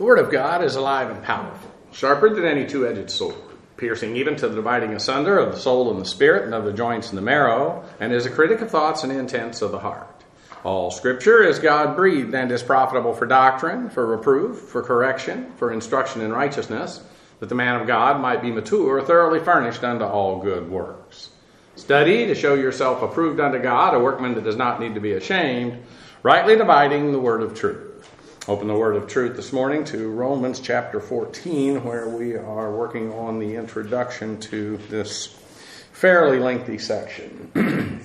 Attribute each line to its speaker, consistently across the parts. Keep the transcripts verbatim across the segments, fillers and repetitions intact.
Speaker 1: The Word of God is alive and powerful, sharper than any two-edged sword, piercing even to the dividing asunder of the soul and the spirit and of the joints and the marrow, and is a critic of thoughts and intents of the heart. All Scripture is God-breathed and is profitable for doctrine, for reproof, for correction, for instruction in righteousness, that the man of God might be mature, thoroughly furnished unto all good works. Study to show yourself approved unto God, a workman that does not need to be ashamed, rightly dividing the word of truth. Open the word of truth this morning to Romans chapter fourteen, where we are working on the introduction to this fairly lengthy section.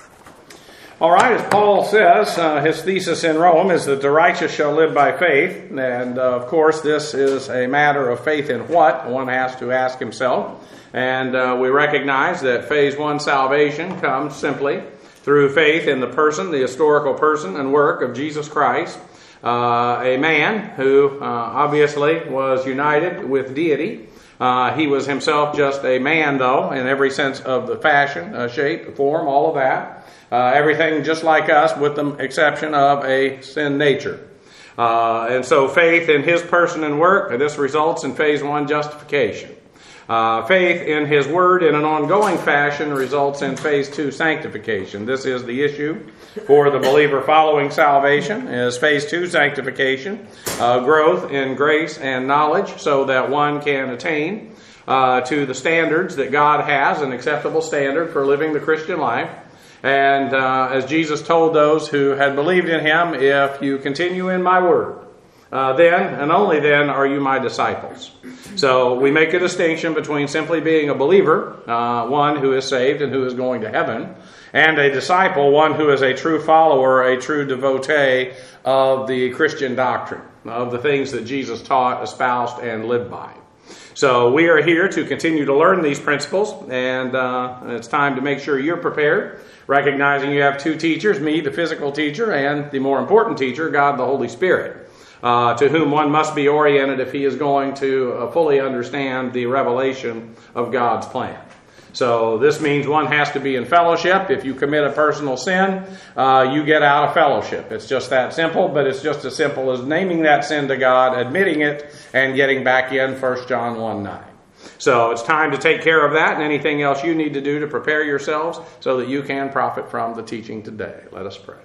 Speaker 1: All right, as Paul says, uh, his thesis in Rome is that the righteous shall live by faith. And, uh, of course, this is a matter of faith in what? One has to ask himself. And uh, we recognize that phase one salvation comes simply through faith in the person, the historical person and work of Jesus Christ. Uh, a man who uh, obviously was united with deity. Uh, he was himself just a man, though, in every sense of the fashion, uh, shape, form, all of that. Uh, everything just like us, with the exception of a sin nature. Uh, and so faith in his person and work, and this results in phase one justification. Uh, faith in his word in an ongoing fashion results in phase two sanctification. This is the issue for the believer following salvation, is phase two sanctification, uh, growth in grace and knowledge so that one can attain uh, to the standards that God has, an acceptable standard for living the Christian life. And uh, as Jesus told those who had believed in him, if you continue in my word, Uh, then, and only then, are you my disciples. So we make a distinction between simply being a believer, uh, one who is saved and who is going to heaven, and a disciple, one who is a true follower, a true devotee of the Christian doctrine, of the things that Jesus taught, espoused, and lived by. So we are here to continue to learn these principles, and uh, it's time to make sure you're prepared, recognizing you have two teachers, me, the physical teacher, and the more important teacher, God, the Holy Spirit. Uh, to whom one must be oriented if he is going to uh, fully understand the revelation of God's plan. So this means one has to be in fellowship. If you commit a personal sin, uh, you get out of fellowship. It's just that simple, but it's just as simple as naming that sin to God, admitting it, and getting back in, First John one nine. So it's time to take care of that and anything else you need to do to prepare yourselves so that you can profit from the teaching today. Let us pray.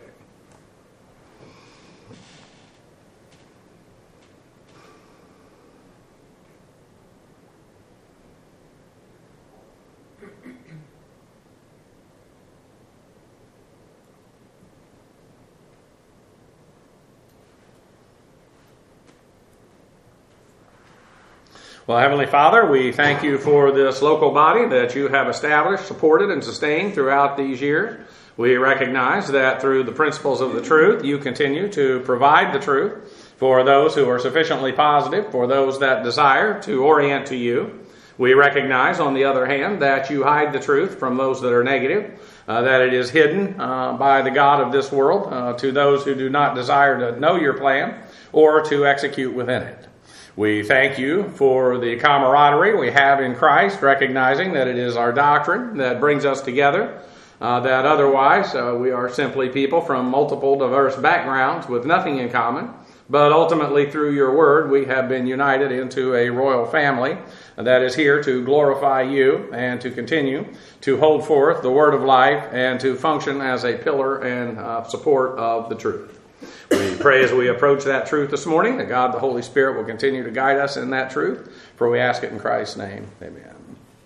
Speaker 1: Well, Heavenly Father, we thank you for this local body that you have established, supported, and sustained throughout these years. We recognize that through the principles of the truth, you continue to provide the truth for those who are sufficiently positive, for those that desire to orient to you. We recognize, on the other hand, that you hide the truth from those that are negative, uh, that it is hidden uh, by the God of this world uh, to those who do not desire to know your plan or to execute within it. We thank you for the camaraderie we have in Christ, recognizing that it is our doctrine that brings us together, uh, that otherwise uh, we are simply people from multiple diverse backgrounds with nothing in common, but ultimately through your word we have been united into a royal family that is here to glorify you and to continue to hold forth the word of life and to function as a pillar and uh, support of the truth. We pray as we approach that truth this morning that God, the Holy Spirit, will continue to guide us in that truth. For we ask it in Christ's name. Amen.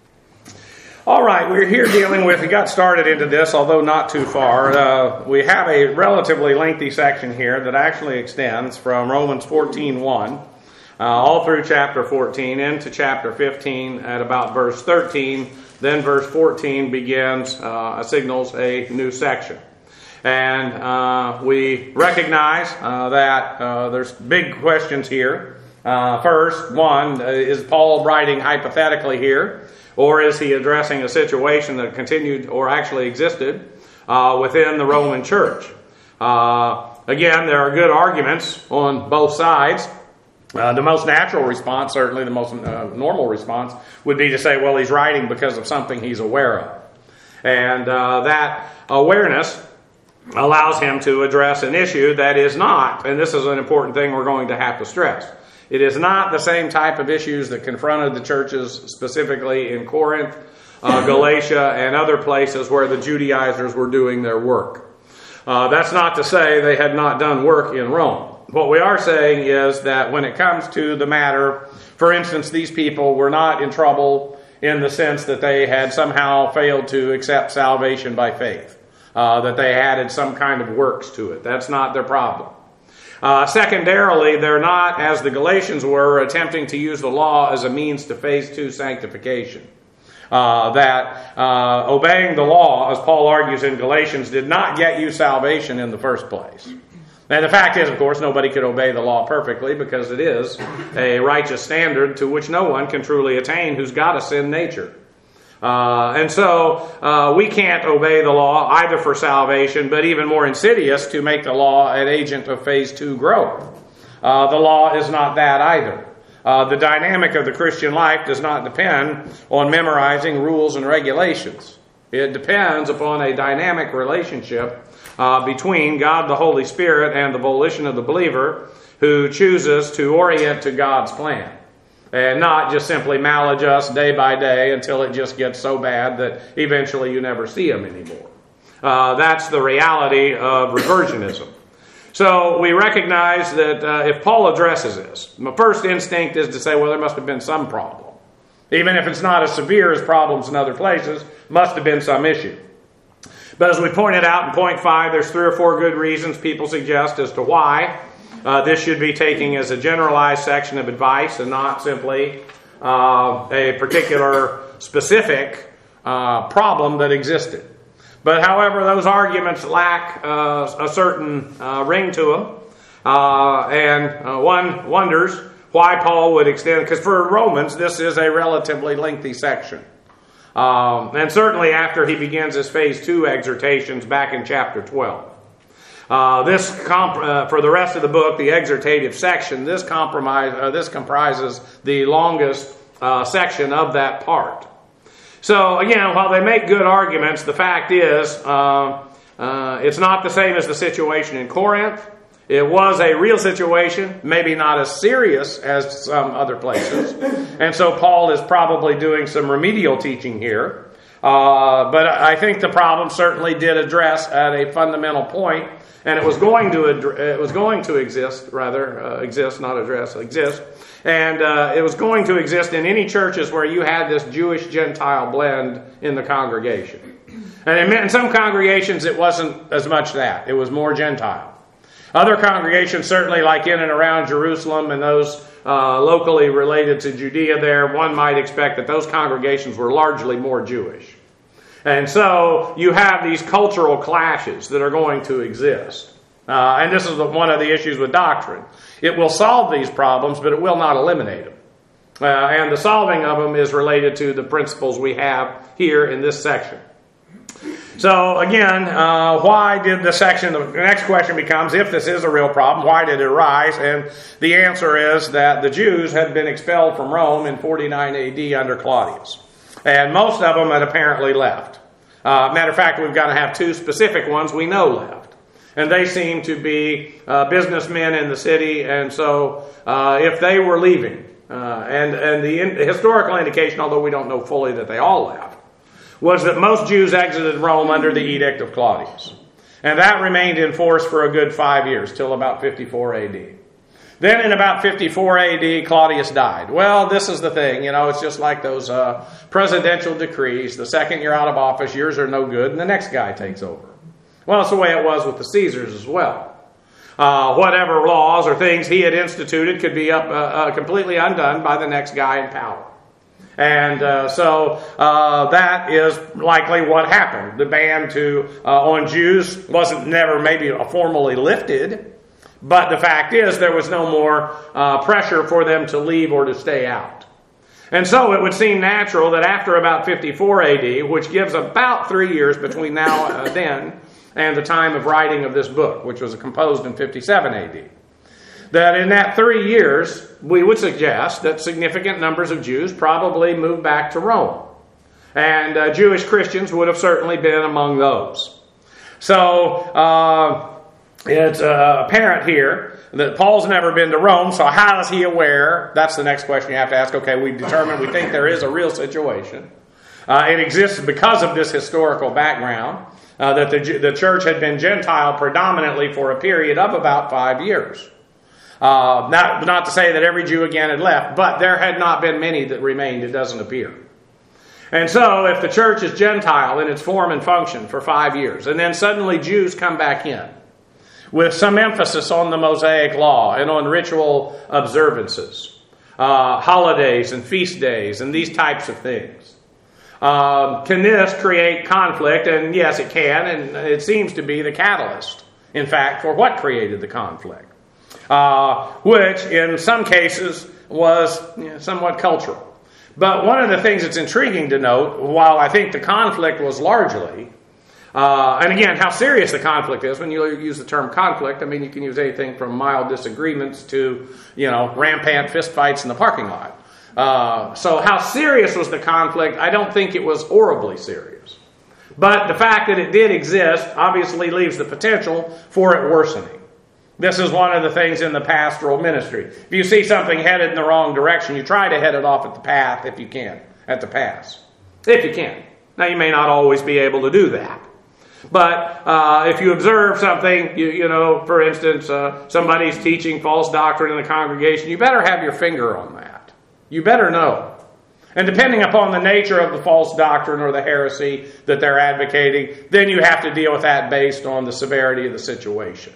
Speaker 1: All right, we're here dealing with, we got started into this, although not too far. Uh, we have a relatively lengthy section here that actually extends from Romans fourteen one, uh, all through chapter fourteen into chapter fifteen at about verse thirteen. Then verse fourteen begins, uh, signals a new section. And uh, we recognize uh, that uh, there's big questions here. Uh, first, one, uh, is Paul writing hypothetically here? Or is he addressing a situation that continued or actually existed uh, within the Roman church? Uh, again, there are good arguments on both sides. Uh, the most natural response, certainly the most uh, normal response, would be to say, well, he's writing because of something he's aware of. And uh, that awareness allows him to address an issue that is not, and this is an important thing we're going to have to stress, It is not the same type of issues that confronted the churches specifically in Corinth, uh, Galatia, and other places where the Judaizers were doing their work. Uh, that's not to say they had not done work in Rome. What we are saying is that when it comes to the matter, for instance, these people were not in trouble in the sense that they had somehow failed to accept salvation by faith, uh, that they added some kind of works to it. That's not their problem. Uh, secondarily, they're not, as the Galatians were, attempting to use the law as a means to phase two sanctification. Uh, that uh, obeying the law, as Paul argues in Galatians, did not get you salvation in the first place. And the fact is, of course, nobody could obey the law perfectly because it is a righteous standard to which no one can truly attain who's got a sin nature. Uh, and so uh, we can't obey the law either for salvation, but even more insidious, to make the law an agent of phase two growth. Uh, the law is not that either. Uh, the dynamic of the Christian life does not depend on memorizing rules and regulations. It depends upon a dynamic relationship uh, between God the Holy Spirit and the volition of the believer who chooses to orient to God's plan. And not just simply maladjust day by day until it just gets so bad that eventually you never see him anymore. Uh, that's the reality of reversionism. So we recognize that uh, if Paul addresses this, my first instinct is to say, well, there must have been some problem. Even if it's not as severe as problems in other places, must have been some issue. But as we pointed out in point five, there's three or four good reasons people suggest as to why uh, this should be taken as a generalized section of advice and not simply uh, a particular specific uh, problem that existed. But however, those arguments lack uh, a certain uh, ring to them. Uh, and uh, one wonders why Paul would extend, because for Romans, this is a relatively lengthy section. Um, and certainly after he begins his phase two exhortations back in chapter twelve. Uh, this comp- uh, for the rest of the book, the exhortative section, this compromise, uh, this comprises the longest uh, section of that part. So again, while they make good arguments, the fact is uh, uh, it's not the same as the situation in Corinth. It was a real situation, maybe not as serious as some other places. And so Paul is probably doing some remedial teaching here. Uh, but I think the problem certainly did address at a fundamental point, and it was going to ad- it was going to exist, rather, uh, exist, not address, exist. And uh, it was going to exist in any churches where you had this Jewish-Gentile blend in the congregation. And in, in some congregations it wasn't as much that. It was more Gentile. Other congregations, certainly like in and around Jerusalem and those uh, locally related to Judea there, one might expect that those congregations were largely more Jewish. And so you have these cultural clashes that are going to exist. Uh, and this is the, one of the issues with doctrine. It will solve these problems, but it will not eliminate them. Uh, and the solving of them is related to the principles we have here in this section. So again, uh, why did the section, the next question becomes, if this is a real problem, why did it arise? And the answer is that the Jews had been expelled from Rome in forty-nine A D under Claudius. And most of them had apparently left. Uh, matter of fact, we've got to have two specific ones we know left. And they seem to be uh, businessmen in the city, and so uh, if they were leaving, uh, and, and the, in, the historical indication, although we don't know fully that they all left, was that most Jews exited Rome under the Edict of Claudius. And that remained in force for a good five years, till about fifty-four A D. Then in about fifty-four A D, Claudius died. Well, this is the thing, you know, it's just like those uh, presidential decrees. The second you're out of office, yours are no good, and the next guy takes over. Well, it's the way it was with the Caesars as well. Uh, whatever laws or things he had instituted could be up, uh, uh, completely undone by the next guy in power. And uh, so uh, that is likely what happened. The ban to uh, on Jews wasn't never maybe formally lifted, but the fact is there was no more uh, pressure for them to leave or to stay out. And so it would seem natural that after about fifty-four A D, which gives about three years between now and uh, then, and the time of writing of this book, which was composed in fifty-seven A D, that in that three years, we would suggest that significant numbers of Jews probably moved back to Rome. And uh, Jewish Christians would have certainly been among those. So, uh, it's uh, apparent here that Paul's never been to Rome, so how is he aware? That's the next question you have to ask. Okay, we've determined we think there is a real situation. Uh, it exists because of this historical background, uh, that the, the church had been Gentile predominantly for a period of about five years. Uh, not, not to say that every Jew again had left, but there had not been many that remained, it doesn't appear. And so if the church is Gentile in its form and function for five years, and then suddenly Jews come back in, with some emphasis on the Mosaic Law and on ritual observances, uh, holidays and feast days and these types of things. Uh, can this create conflict? And yes, it can, and it seems to be the catalyst, in fact, for what created the conflict, uh, which in some cases was you know, somewhat cultural. But one of the things that's intriguing to note, while I think the conflict was largely Uh, and again, how serious the conflict is. When you use the term conflict, I mean, you can use anything from mild disagreements to, you know, rampant fistfights in the parking lot. Uh, so how serious was the conflict? I don't think it was horribly serious. But the fact that it did exist obviously leaves the potential for it worsening. This is one of the things in the pastoral ministry. If you see something headed in the wrong direction, you try to head it off at the path if you can, at the pass. If you can. Now, you may not always be able to do that. But uh, if you observe something, you, you know, for instance, uh, somebody's teaching false doctrine in the congregation, you better have your finger on that. You better know. And depending upon the nature of the false doctrine or the heresy that they're advocating, then you have to deal with that based on the severity of the situation.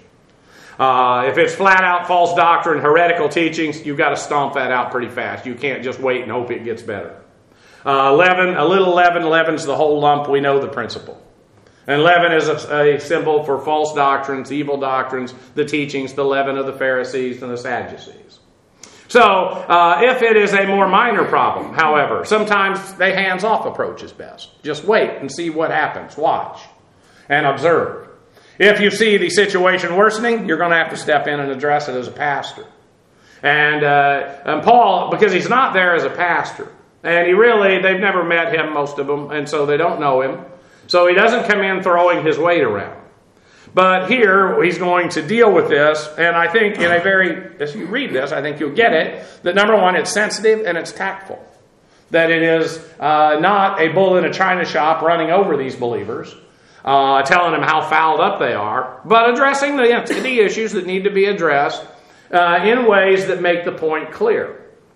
Speaker 1: Uh, if it's flat out false doctrine, heretical teachings, you've got to stomp that out pretty fast. You can't just wait and hope it gets better. Uh, leaven, a little leaven leavens the whole lump. We know the principle. And leaven is a, a symbol for false doctrines, evil doctrines, the teachings, the leaven of the Pharisees and the Sadducees. So, uh, if it is a more minor problem, however, sometimes the hands-off approach is best. Just wait and see what happens. Watch and observe. If you see the situation worsening, you're going to have to step in and address it as a pastor. And, uh, and Paul, because he's not there as a pastor, and he really, they've never met him, most of them, and so they don't know him. So he doesn't come in throwing his weight around. But here, he's going to deal with this, and I think in a very, as you read this, I think you'll get it, that number one, it's sensitive and it's tactful. That it is uh, not a bull in a china shop running over these believers, uh, telling them how fouled up they are, but addressing the, the issues that need to be addressed uh, in ways that make the point clear.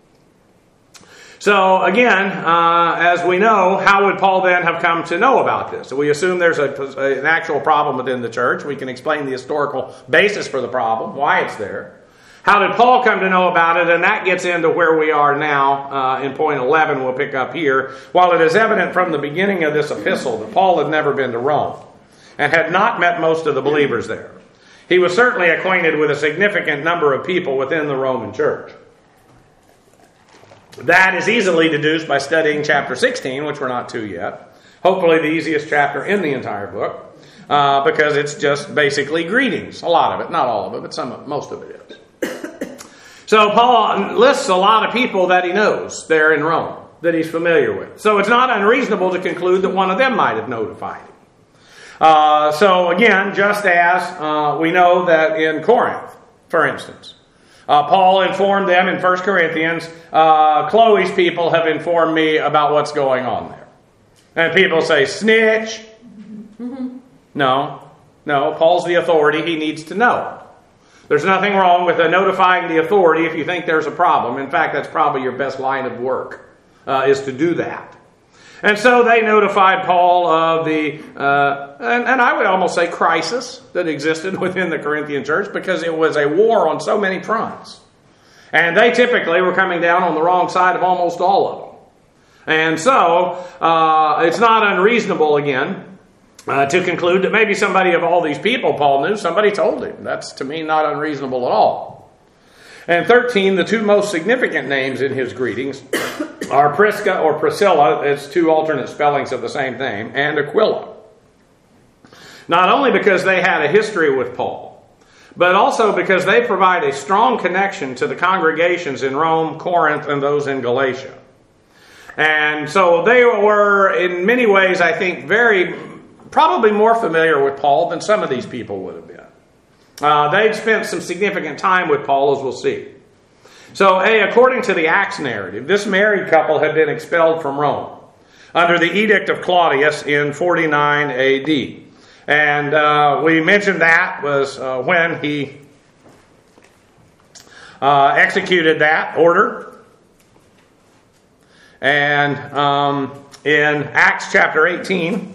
Speaker 1: So again, uh, as we know, how would Paul then have come to know about this? So we assume there's a, a, an actual problem within the church. We can explain the historical basis for the problem, why it's there. How did Paul come to know about it? And that gets into where we are now uh, in point eleven we'll pick up here. While it is evident from the beginning of this epistle that Paul had never been to Rome and had not met most of the believers there, he was certainly acquainted with a significant number of people within the Roman church. That is easily deduced by studying chapter sixteen, which we're not to yet. Hopefully the easiest chapter in the entire book, uh, because it's just basically greetings. A lot of it, not all of it, but some of, most of it is. So Paul lists a lot of people that he knows there in Rome, that he's familiar with. So it's not unreasonable to conclude that one of them might have notified him. Uh, so again, just as uh, we know that in Corinth, for instance, Uh, Paul informed them in First Corinthians, uh, Chloe's people have informed me about what's going on there. And people say, snitch. Mm-hmm. No, no, Paul's the authority. He needs to know. There's nothing wrong with uh, notifying the authority if you think there's a problem. In fact, that's probably your best line of work, uh, is to do that. And so they notified Paul of the, uh, and, and I would almost say crisis that existed within the Corinthian church, because it was a war on so many fronts. And they typically were coming down on the wrong side of almost all of them. And so uh, it's not unreasonable, again, uh, to conclude that maybe somebody of all these people Paul knew, somebody told him. That's, to me, not unreasonable at all. And thirteen, the two most significant names in his greetings are Prisca or Priscilla, it's two alternate spellings of the same name, and Aquila. Not only because they had a history with Paul, but also because they provide a strong connection to the congregations in Rome, Corinth, and those in Galatia. And so they were, in many ways, I think, very, probably more familiar with Paul than some of these people would have been. Uh, they'd spent some significant time with Paul, as we'll see. So, A, according to the Acts narrative, this married couple had been expelled from Rome under the edict of Claudius in forty-nine A D. And uh, we mentioned that was uh, when he uh, executed that order. And um, in Acts chapter eighteen,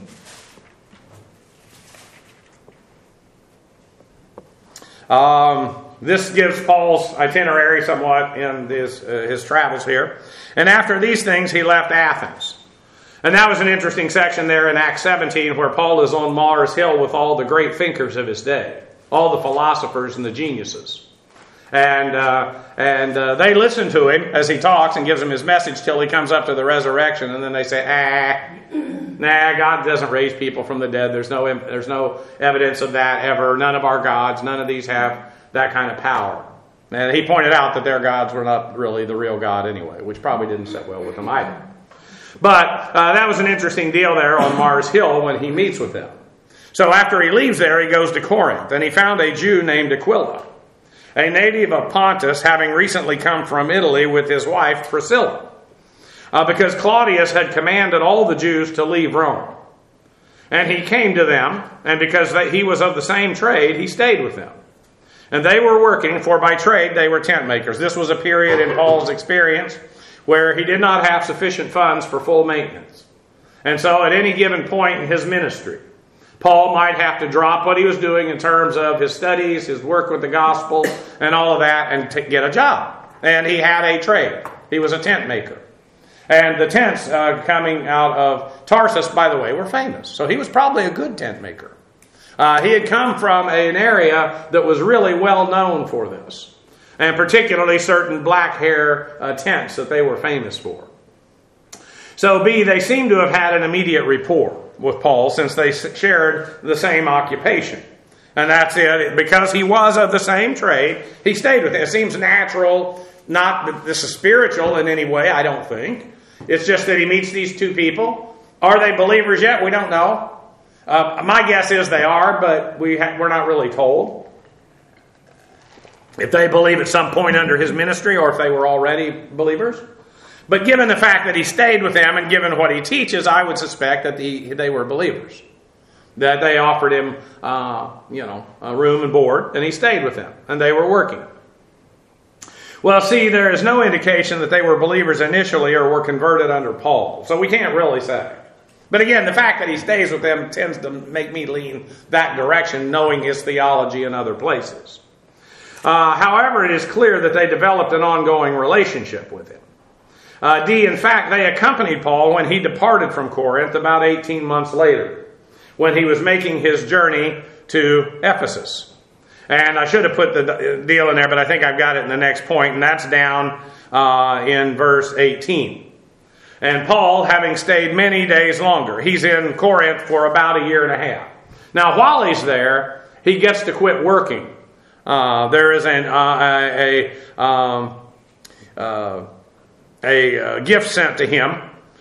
Speaker 1: um, this gives Paul's itinerary somewhat in his, uh, his travels here. And after these things, he left Athens. And that was an interesting section there in Acts seventeen where Paul is on Mars Hill with all the great thinkers of his day, all the philosophers and the geniuses. And uh, and uh, they listen to him as he talks and gives them his message till he comes up to the resurrection. And then they say, ah, nah, God doesn't raise people from the dead. There's no there's no evidence of that ever. None of our gods, none of these have that kind of power. And he pointed out that their gods were not really the real God anyway, which probably didn't sit well with them either. But uh, that was an interesting deal there on Mars Hill when he meets with them. So after he leaves there, he goes to Corinth, and he found a Jew named Aquila, a native of Pontus, having recently come from Italy with his wife Priscilla, uh, because Claudius had commanded all the Jews to leave Rome. And he came to them, and because they, he was of the same trade, he stayed with them. And they were working, for by trade they were tent makers. This was a period in Paul's experience where he did not have sufficient funds for full maintenance. And so at any given point in his ministry, Paul might have to drop what he was doing in terms of his studies, his work with the gospel, and all of that, and to get a job. And he had a trade. He was a tent maker. And the tents uh, coming out of Tarsus, by the way, were famous. So he was probably a good tent maker. Uh, he had come from an area that was really well known for this. And particularly certain black hair uh, tents that they were famous for. So B, they seem to have had an immediate rapport with Paul since they shared the same occupation. And that's it. Because he was of the same trade, he stayed with him. It seems natural, not that this is spiritual in any way, I don't think. It's just that he meets these two people. Are they believers yet? We don't know. Uh, my guess is they are, but we ha- we're not really told. If they believe at some point under his ministry or if they were already believers. But given the fact that he stayed with them and given what he teaches, I would suspect that the, they were believers. That they offered him, uh, you know, a room and board, and he stayed with them, and they were working. Well, see, there is no indication that they were believers initially or were converted under Paul. So we can't really say. But again, the fact that he stays with them tends to make me lean that direction, knowing his theology in other places. Uh, however, it is clear that they developed an ongoing relationship with him. Uh, D, in fact, they accompanied Paul when he departed from Corinth about eighteen months later, when he was making his journey to Ephesus. And I should have put the deal in there, but I think I've got it in the next point, and that's down uh, in verse eighteen. And Paul, having stayed many days longer, he's in Corinth for about a year and a half. Now, while he's there, he gets to quit working. Uh, there is an, uh, a a, um, uh, a uh, gift sent to him.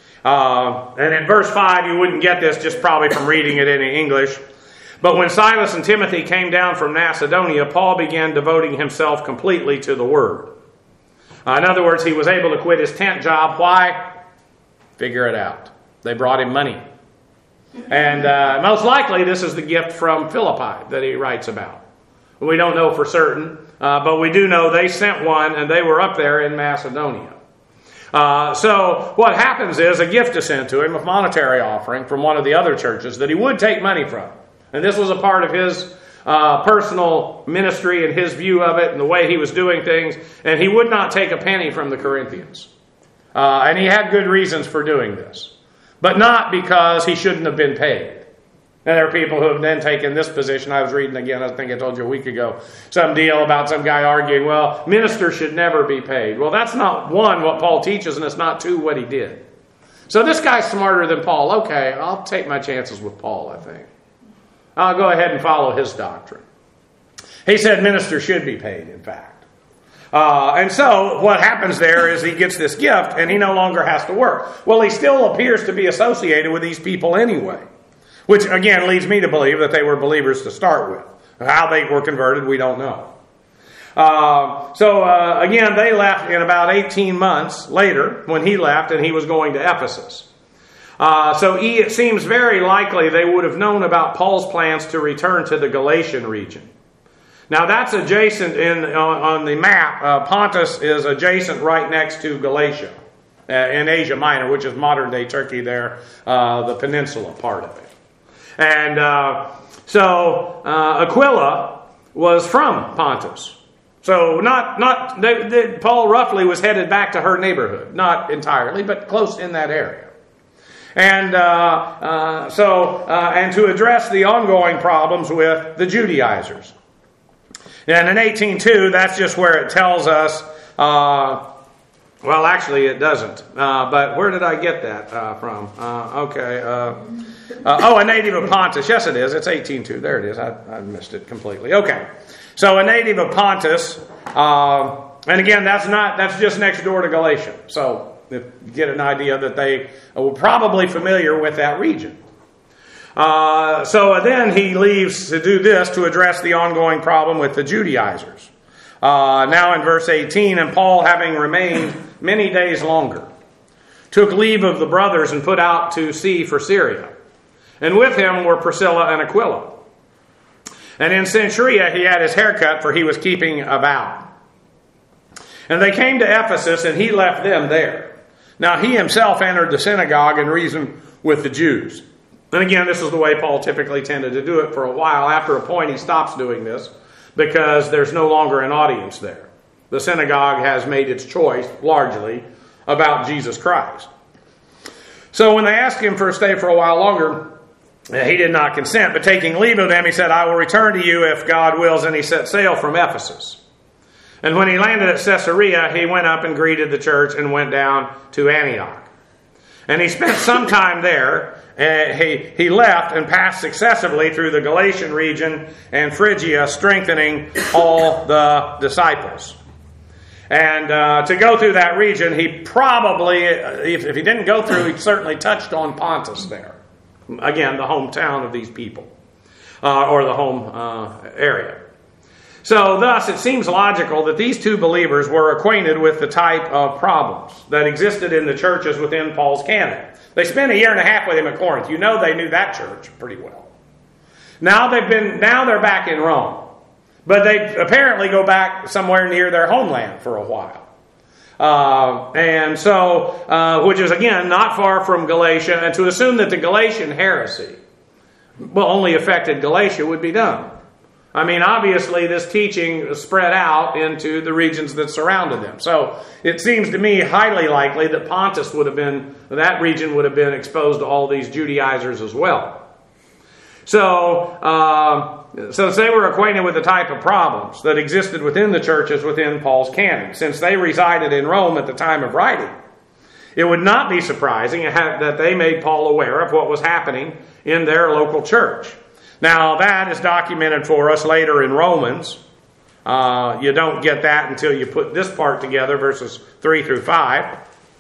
Speaker 1: Uh, and in verse five, you wouldn't get this just probably from reading it in English. But when Silas and Timothy came down from Macedonia, Paul began devoting himself completely to the word. Uh, in other words, he was able to quit his tent job. Why? Figure it out. They brought him money. And uh, most likely this is the gift from Philippi that he writes about. We don't know for certain, uh, but we do know they sent one and they were up there in Macedonia. Uh, so what happens is a gift is sent to him, a monetary offering from one of the other churches that he would take money from. And this was a part of his uh, personal ministry and his view of it and the way he was doing things. And he would not take a penny from the Corinthians. Uh, and he had good reasons for doing this. But not because he shouldn't have been paid. And there are people who have then taken this position. I was reading again, I think I told you a week ago, some deal about some guy arguing, well, ministers should never be paid. Well, that's not, one, what Paul teaches, and it's not, two, what he did. So this guy's smarter than Paul. Okay, I'll take my chances with Paul, I think. I'll go ahead and follow his doctrine. He said ministers should be paid, in fact. Uh, and so what happens there is he gets this gift, and he no longer has to work. Well, he still appears to be associated with these people anyway. Which, again, leads me to believe that they were believers to start with. How they were converted, we don't know. Uh, so uh, again, they left in about eighteen months later when he left, and he was going to Ephesus. Uh, so he, it seems very likely they would have known about Paul's plans to return to the Galatian region. Now that's adjacent in on, on the map. Uh, Pontus is adjacent right next to Galatia uh, in Asia Minor, which is modern-day Turkey there, uh, the peninsula part of it. And uh, so uh, Aquila was from Pontus. So not not they, they, Paul roughly was headed back to her neighborhood, not entirely, but close in that area. And uh, uh, so uh, and to address the ongoing problems with the Judaizers. And in eighteen two, that's just where it tells us. Uh, well, actually, it doesn't. Uh, but where did I get that uh, from? Uh, okay. Uh, uh, oh, a native of Pontus. Yes, it is. It's eighteen two. There it is. I, I missed it completely. Okay. So a native of Pontus, uh, and again, that's not that's just next door to Galatia. So you get an idea that they were probably familiar with that region. Uh, so then he leaves to do this to address the ongoing problem with the Judaizers. Uh, now in verse eighteen, and Paul, having remained many days longer, took leave of the brothers and put out to sea for Syria. And with him were Priscilla and Aquila. And in Cenchrea he had his hair cut, for he was keeping a vow. And they came to Ephesus, and he left them there. Now he himself entered the synagogue and reasoned with the Jews. And again, this is the way Paul typically tended to do it for a while. After a point, he stops doing this because there's no longer an audience there. The synagogue has made its choice, largely, about Jesus Christ. So when they asked him for a stay for a while longer, he did not consent, but taking leave of them, he said, I will return to you if God wills, and he set sail from Ephesus. And when he landed at Caesarea, he went up and greeted the church and went down to Antioch. And he spent some time there. Uh, he, he left and passed successively through the Galatian region and Phrygia, strengthening all the disciples. And uh, to go through that region, he probably, if, if he didn't go through, he certainly touched on Pontus there. Again, the hometown of these people, uh, or the home uh, area. So thus, it seems logical that these two believers were acquainted with the type of problems that existed in the churches within Paul's canon. They spent a year and a half with him at Corinth. You know they knew that church pretty well. Now they've been, now they're back in Rome. But they apparently go back somewhere near their homeland for a while. Uh, and so, uh, which is again not far from Galatia, and to assume that the Galatian heresy well, only affected Galatia would be dumb. I mean, obviously this teaching spread out into the regions that surrounded them. So it seems to me highly likely that Pontus would have been, that region would have been exposed to all these Judaizers as well. So, uh, Since they were acquainted with the type of problems that existed within the churches within Paul's canon, since they resided in Rome at the time of writing, it would not be surprising that they made Paul aware of what was happening in their local church. Now, that is documented for us later in Romans. Uh, you don't get that until you put this part together, verses three through five.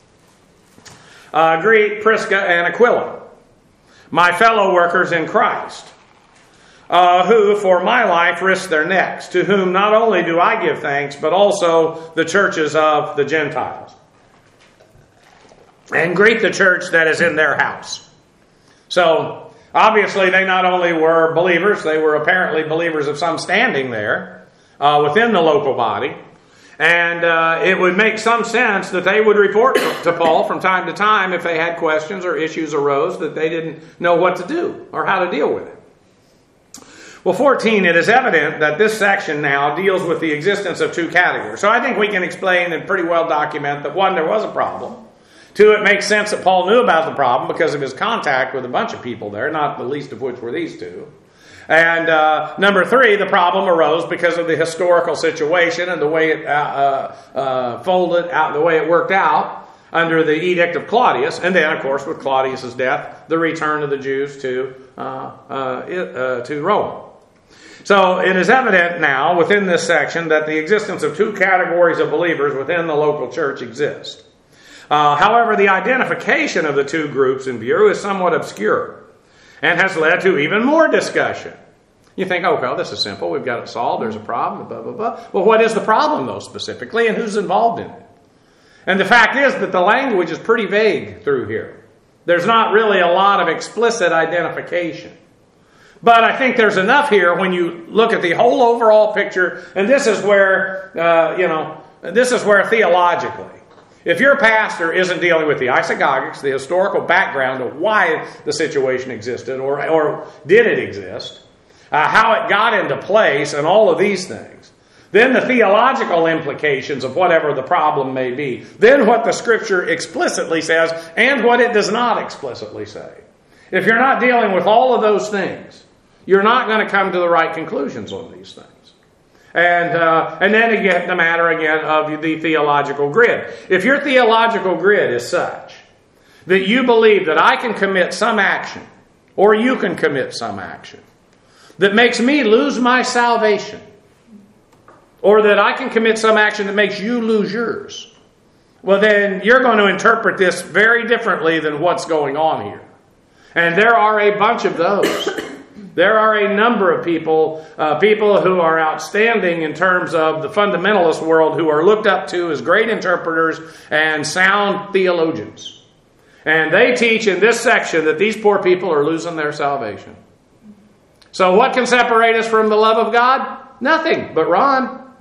Speaker 1: Uh, greet Prisca and Aquila, my fellow workers in Christ, Uh, who, for my life, risked their necks, to whom not only do I give thanks, but also the churches of the Gentiles. And greet the church that is in their house. So, obviously, they not only were believers, they were apparently believers of some standing there, uh, within the local body. And uh, it would make some sense that they would report to Paul from time to time if they had questions or issues arose that they didn't know what to do or how to deal with it. Well, fourteen, it is evident that this section now deals with the existence of two categories. So I think we can explain and pretty well document that, one, there was a problem. Two, it makes sense that Paul knew about the problem because of his contact with a bunch of people there, not the least of which were these two. And uh, number three, the problem arose because of the historical situation and the way it uh, uh, folded out, the way it worked out under the edict of Claudius. And then, of course, with Claudius's death, the return of the Jews to, uh, uh, uh, to Rome. So it is evident now within this section that the existence of two categories of believers within the local church exist. Uh, however, the identification of the two groups in view is somewhat obscure and has led to even more discussion. You think, oh, well, this is simple. We've got it solved. There's a problem, blah, blah, blah. Well, what is the problem, though, specifically, and who's involved in it? And the fact is that the language is pretty vague through here. There's not really a lot of explicit identification. But I think there's enough here when you look at the whole overall picture, and this is where, uh, you know, this is where theologically, if your pastor isn't dealing with the isagogics, the historical background of why the situation existed, or, or did it exist, uh, how it got into place, and all of these things, then the theological implications of whatever the problem may be, then what the Scripture explicitly says, and what it does not explicitly say. If you're not dealing with all of those things, you're not going to come to the right conclusions on these things. And uh, and then you get the matter again of the theological grid. If your theological grid is such that you believe that I can commit some action, or you can commit some action, that makes me lose my salvation, or that I can commit some action that makes you lose yours, well then you're going to interpret this very differently than what's going on here. And there are a bunch of those. There are a number of people, uh, people who are outstanding in terms of the fundamentalist world, who are looked up to as great interpreters and sound theologians. And they teach in this section that these poor people are losing their salvation. So what can separate us from the love of God? Nothing but Ron.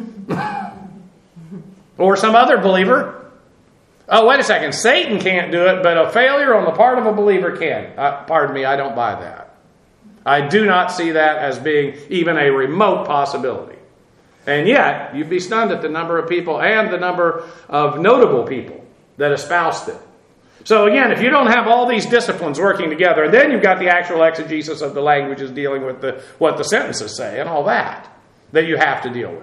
Speaker 1: Or some other believer. Oh, wait a second. Satan can't do it, but a failure on the part of a believer can. Uh, pardon me, I don't buy that. I do not see that as being even a remote possibility. And yet, you'd be stunned at the number of people and the number of notable people that espouse it. So again, if you don't have all these disciplines working together, then you've got the actual exegesis of the languages dealing with the, what the sentences say and all that, that you have to deal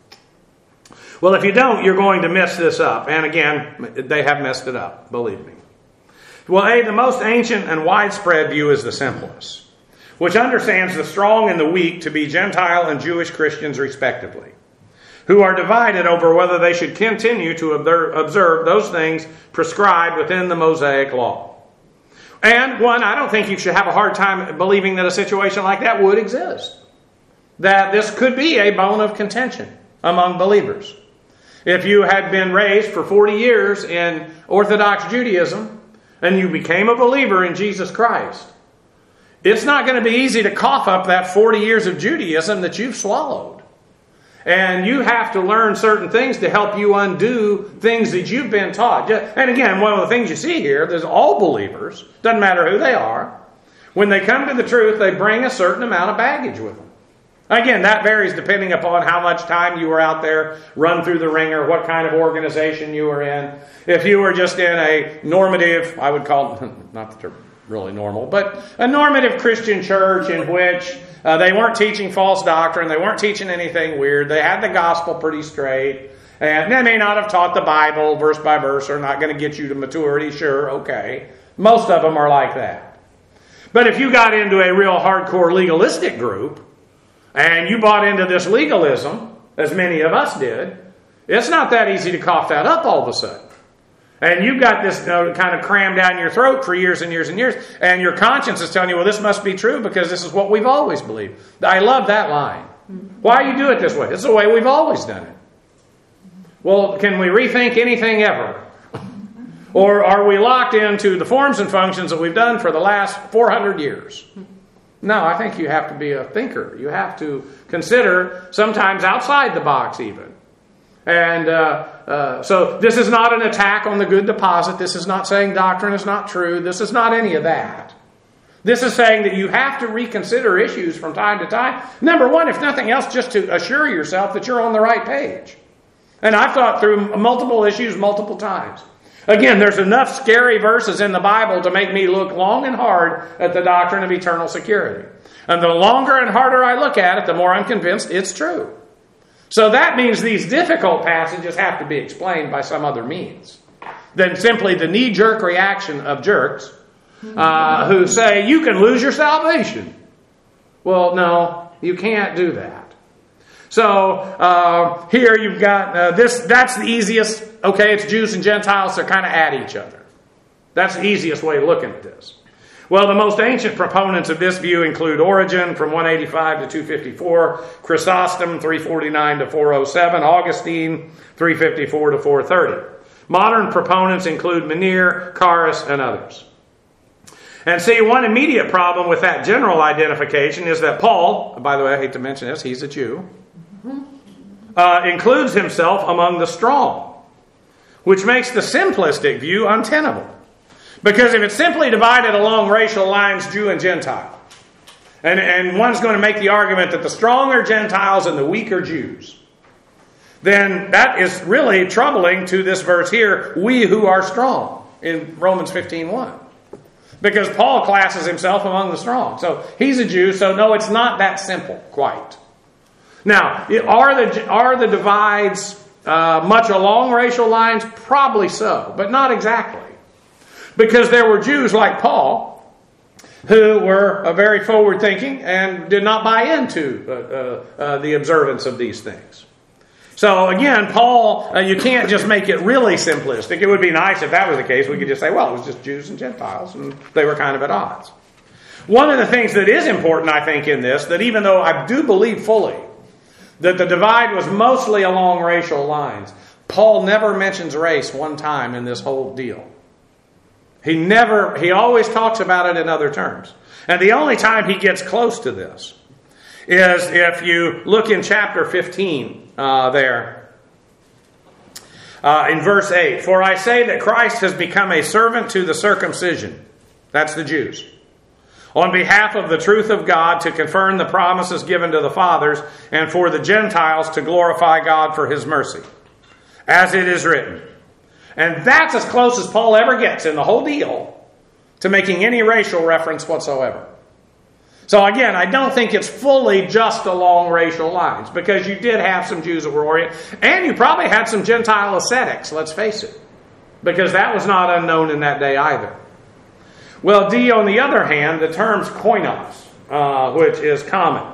Speaker 1: with. Well, if you don't, you're going to mess this up. And again, they have messed it up, believe me. Well, A, the most ancient and widespread view is the simplest, which understands the strong and the weak to be Gentile and Jewish Christians respectively, who are divided over whether they should continue to observe those things prescribed within the Mosaic law. And one, I don't think you should have a hard time believing that a situation like that would exist. That this could be a bone of contention among believers. If you had been raised for forty years in Orthodox Judaism and you became a believer in Jesus Christ, it's not going to be easy to cough up that forty years of Judaism that you've swallowed. And you have to learn certain things to help you undo things that you've been taught. And again, one of the things you see here, there's all believers, doesn't matter who they are, when they come to the truth, they bring a certain amount of baggage with them. Again, that varies depending upon how much time you were out there, run through the ringer, what kind of organization you were in. If you were just in a normative, I would call it, not that they're really normal, but a normative Christian church in which uh, they weren't teaching false doctrine, they weren't teaching anything weird, they had the gospel pretty straight, and they may not have taught the Bible verse by verse, or not going to get you to maturity, sure, okay. Most of them are like that. But if you got into a real hardcore legalistic group, and you bought into this legalism, as many of us did, it's not that easy to cough that up all of a sudden. And you've got this, you know, kind of crammed down your throat for years and years and years, and your conscience is telling you, well, this must be true because this is what we've always believed. I love that line. Why you do it this way? This is the way we've always done it. Well, can we rethink anything ever? Or are we locked into the forms and functions that we've done for the last four hundred years? No, I think you have to be a thinker. You have to consider sometimes outside the box even. And uh, uh, so this is not an attack on the good deposit. This is not saying doctrine is not true. This is not any of that. This is saying that you have to reconsider issues from time to time. Number one, if nothing else, just to assure yourself that you're on the right page. And I've thought through multiple issues multiple times. Again, there's enough scary verses in the Bible to make me look long and hard at the doctrine of eternal security. And the longer and harder I look at it, the more I'm convinced it's true. So that means these difficult passages have to be explained by some other means than simply the knee-jerk reaction of jerks uh, who say, you can lose your salvation. Well, no, you can't do that. So uh, here you've got uh, this, that's the easiest. Okay, it's Jews and Gentiles, they're kind of at each other. That's the easiest way of looking at this. Well, the most ancient proponents of this view include Origen from one eighty-five to two fifty-four, Chrysostom three forty-nine to four oh seven, Augustine three fifty-four to four thirty. Modern proponents include Manier, Carus, and others. And see, one immediate problem with that general identification is that Paul, by the way, I hate to mention this, he's a Jew, uh, includes himself among the strong, which makes the simplistic view untenable. Because if it's simply divided along racial lines, Jew and Gentile, and, and one's going to make the argument that the strong are Gentiles and the weak are Jews, then that is really troubling to this verse here, we who are strong, in Romans fifteen one. Because Paul classes himself among the strong. So he's a Jew, so no, it's not that simple, quite. Now, are the, are the divides uh, much along racial lines? Probably so, but not exactly. Because there were Jews like Paul who were uh, very forward-thinking and did not buy into uh, uh, uh, the observance of these things. So again, Paul, uh, you can't just make it really simplistic. It would be nice if that was the case. We could just say, well, it was just Jews and Gentiles, and they were kind of at odds. One of the things that is important, I think, in this, that even though I do believe fully that the divide was mostly along racial lines, Paul never mentions race one time in this whole deal. He never, he always talks about it in other terms. And the only time he gets close to this is if you look in chapter fifteen uh, there. Uh, in verse eight, for I say that Christ has become a servant to the circumcision. That's the Jews. On behalf of the truth of God to confirm the promises given to the fathers and for the Gentiles to glorify God for his mercy. As it is written. And that's as close as Paul ever gets in the whole deal to making any racial reference whatsoever. So again, I don't think it's fully just along racial lines, because you did have some Jews that were Orient, and you probably had some Gentile ascetics, let's face it, because that was not unknown in that day either. Well, D, on the other hand, the terms koinos, uh, which is common,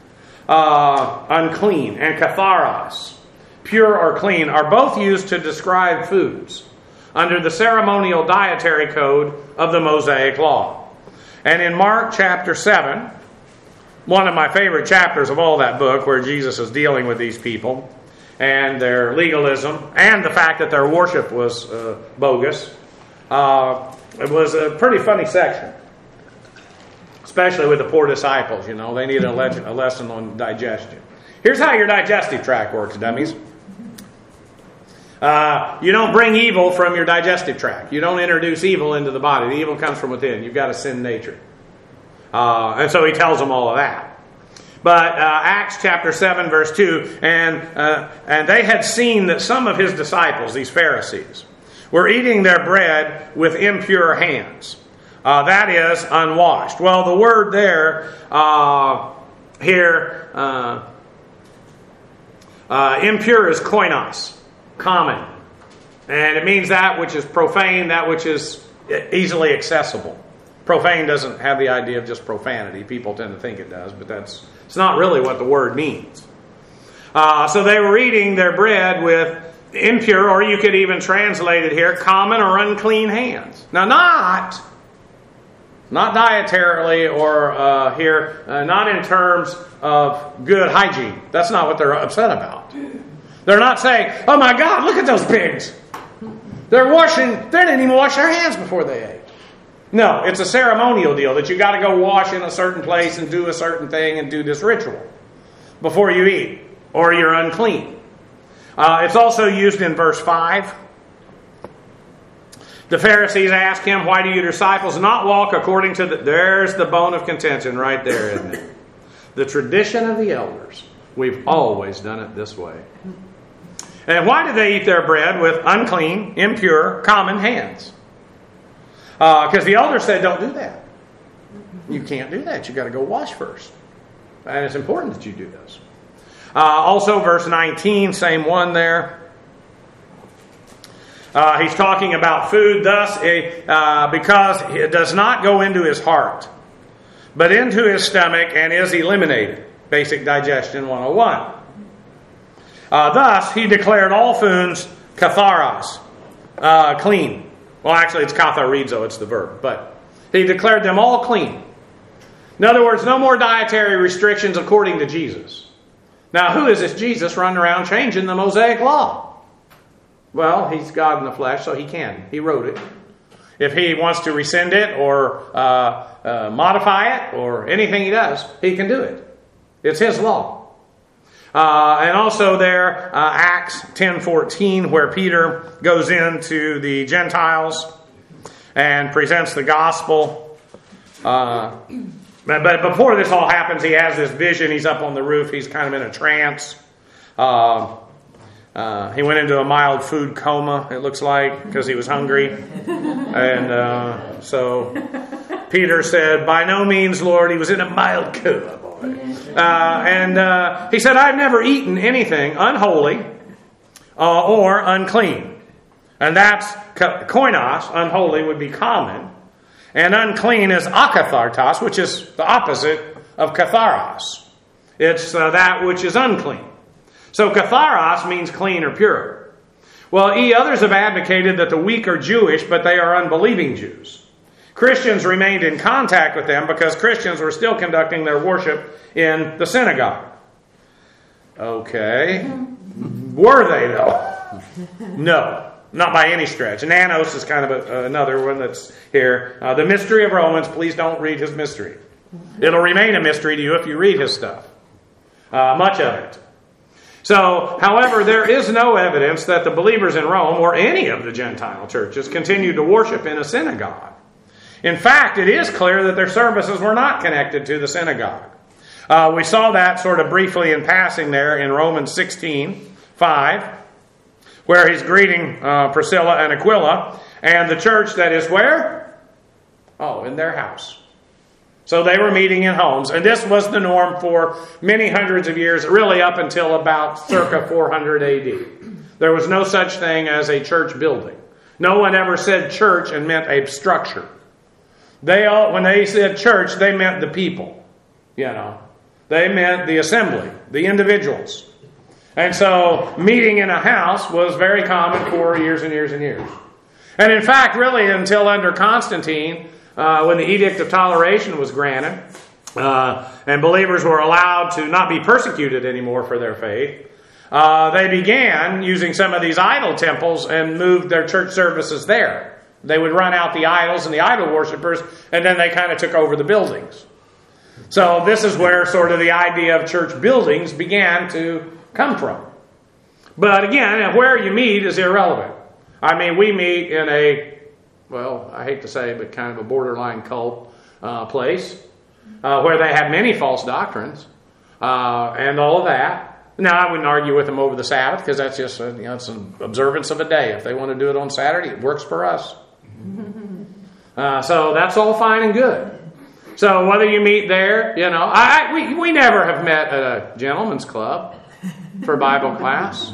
Speaker 1: uh, unclean, and katharos, pure or clean, are both used to describe foods under the ceremonial dietary code of the Mosaic Law. And in Mark chapter seven, one of my favorite chapters of all that book, where Jesus is dealing with these people and their legalism and the fact that their worship was uh, bogus, uh, it was a pretty funny section. Especially with the poor disciples, you know. They needed a, le- a lesson on digestion. Here's how your digestive tract works, dummies. Uh, you don't bring evil from your digestive tract. You don't introduce evil into the body. The evil comes from within. You've got a sin nature. Uh, and so he tells them all of that. But uh, Acts chapter seven, verse two, and, uh, and they had seen that some of his disciples, these Pharisees, were eating their bread with impure hands. Uh, that is, unwashed. Well, the word there, uh, here, uh, uh, impure is koinos. Common. And it means that which is profane, that which is easily accessible. Profane doesn't have the idea of just profanity. People tend to think it does, but that's it's not really what the word means. Uh, so they were eating their bread with impure, or you could even translate it here, common or unclean hands. Now not, not dietarily or uh, here, uh, not in terms of good hygiene. That's not what they're upset about. They're not saying, oh my God, look at those pigs. They're washing, they didn't even wash their hands before they ate. No, it's a ceremonial deal that you got to go wash in a certain place and do a certain thing and do this ritual before you eat, or you're unclean. Uh, it's also used in verse five. The Pharisees ask him, why do your disciples not walk according to the... There's the bone of contention right there, isn't it? The tradition of the elders. We've always done it this way. And why do they eat their bread with unclean, impure, common hands? Because uh, the elders said, don't do that. You can't do that. You've got to go wash first. And it's important that you do this. Uh, also, verse nineteen, same one there. Uh, he's talking about food, thus, uh, because it does not go into his heart, but into his stomach and is eliminated. Basic Digestion one oh one. Uh, thus, he declared all foods katharos, uh, clean. Well, actually, it's katharizo, it's the verb. But He declared them all clean. In other words, no more dietary restrictions according to Jesus. Now, who is this Jesus running around changing the Mosaic law? Well, he's God in the flesh, so he can. He wrote it. If he wants to rescind it or uh, uh, modify it or anything he does, he can do it. It's his law. Uh, and also there, uh, Acts ten fourteen, where Peter goes into the Gentiles and presents the gospel. Uh, but before this all happens, he has this vision. He's up on the roof. He's kind of in a trance. Uh, uh, he went into a mild food coma, it looks like, because he was hungry. And uh, so Peter said, by no means, Lord, he was in a mild coma, boy. Uh, and uh, he said, I've never eaten anything unholy uh, or unclean. And that's koinos, unholy, would be common. And unclean is akathartos, which is the opposite of katharos. It's uh, that which is unclean. So katharos means clean or pure. Well, e others have advocated that the weak are Jewish, but they are unbelieving Jews. Christians remained in contact with them because Christians were still conducting their worship in the synagogue. Okay. Were they, though? No. Not by any stretch. And Nanos is kind of a, another one that's here. Uh, the mystery of Romans, please don't read his mystery. It'll remain a mystery to you if you read his stuff. Uh, much of it. So, however, there is no evidence that the believers in Rome or any of the Gentile churches continued to worship in a synagogue. In fact, it is clear that their services were not connected to the synagogue. Uh, we saw that sort of briefly in passing there in Romans sixteen five. Where he's greeting uh, Priscilla and Aquila, and the church that is where? Oh, in their house. So they were meeting in homes, and this was the norm for many hundreds of years, really up until about circa four hundred A D. There was no such thing as a church building. No one ever said church and meant a structure. They all, when they said church, they meant the people. You know, they meant the assembly, the individuals. And so meeting in a house was very common for years and years and years. And in fact, really until under Constantine, uh, when the Edict of Toleration was granted, uh, and believers were allowed to not be persecuted anymore for their faith, uh, they began using some of these idol temples and moved their church services there. They would run out the idols and the idol worshippers, and then they kind of took over the buildings. So this is where sort of the idea of church buildings began to come from. But again, where you meet is irrelevant. I mean, we meet in a, well, I hate to say, but kind of a borderline cult uh, place uh, where they have many false doctrines uh, and all of that. Now, I wouldn't argue with them over the Sabbath because that's just a, you know, it's an observance of a day. If they want to do it on Saturday, it works for us. Uh, so that's all fine and good. So whether you meet there, you know, I, I we we never have met at a gentleman's club for Bible class.